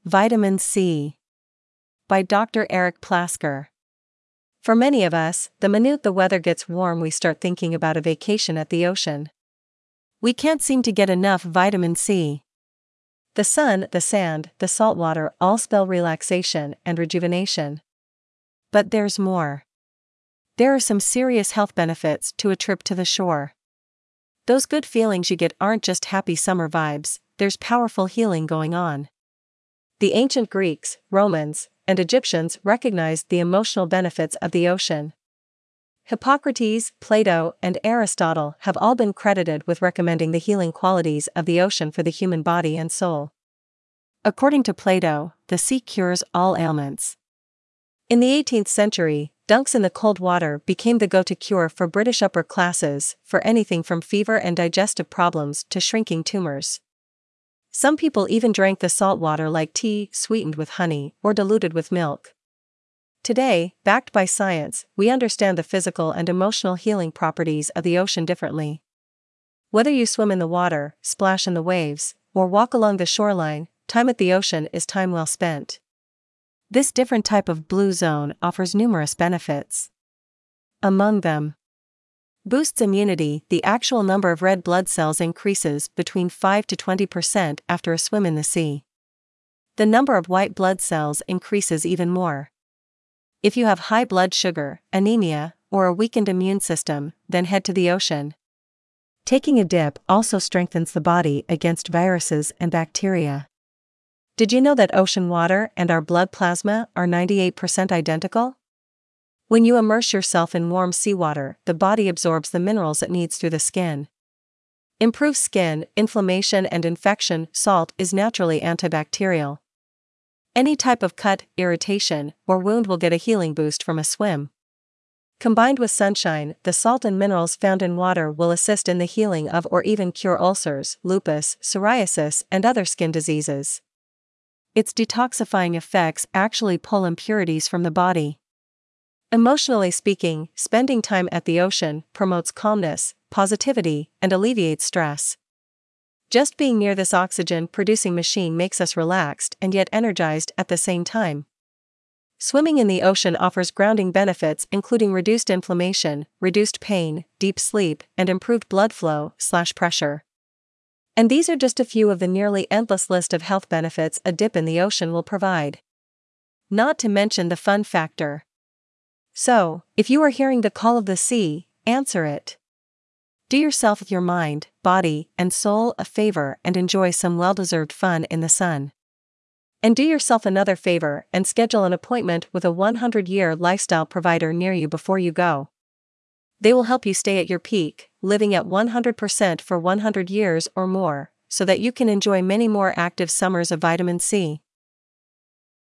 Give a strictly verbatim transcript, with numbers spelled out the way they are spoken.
Vitamin C by Doctor Eric Plasker. For many of us, the minute the weather gets warm, we start thinking about a vacation at the ocean. We can't seem to get enough vitamin C. The sun, the sand, the salt water all spell relaxation and rejuvenation. But there's more. There are some serious health benefits to a trip to the shore. Those good feelings you get aren't just happy summer vibes, there's powerful healing going on. The ancient Greeks, Romans, and Egyptians recognized the emotional benefits of the ocean. Hippocrates, Plato, and Aristotle have all been credited with recommending the healing qualities of the ocean for the human body and soul. According to Plato, the sea cures all ailments. In the eighteenth century, dunks in the cold water became the go-to cure for British upper classes, for anything from fever and digestive problems to shrinking tumors. Some people even drank the salt water like tea, sweetened with honey, or diluted with milk. Today, backed by science, we understand the physical and emotional healing properties of the ocean differently. Whether you swim in the water, splash in the waves, or walk along the shoreline, time at the ocean is time well spent. This different type of blue zone offers numerous benefits. Among them, boosts immunity. The actual number of red blood cells increases between five to twenty percent after a swim in the sea. The number of white blood cells increases even more. If you have high blood sugar, anemia, or a weakened immune system, then head to the ocean. Taking a dip also strengthens the body against viruses and bacteria. Did you know that ocean water and our blood plasma are ninety-eight percent identical? When you immerse yourself in warm seawater, the body absorbs the minerals it needs through the skin. Improves skin, inflammation and infection. Salt is naturally antibacterial. Any type of cut, irritation, or wound will get a healing boost from a swim. Combined with sunshine, the salt and minerals found in water will assist in the healing of or even cure ulcers, lupus, psoriasis, and other skin diseases. Its detoxifying effects actually pull impurities from the body. Emotionally speaking, spending time at the ocean promotes calmness, positivity, and alleviates stress. Just being near this oxygen-producing machine makes us relaxed and yet energized at the same time. Swimming in the ocean offers grounding benefits including reduced inflammation, reduced pain, deep sleep, and improved blood flow slash pressure. And these are just a few of the nearly endless list of health benefits a dip in the ocean will provide. Not to mention the fun factor. So, if you are hearing the call of the sea, answer it. Do yourself, your mind, body, and soul a favor and enjoy some well-deserved fun in the sun. And do yourself another favor and schedule an appointment with a one hundred year lifestyle provider near you before you go. They will help you stay at your peak, living at one hundred percent for one hundred years or more, so that you can enjoy many more active summers of vitamin C.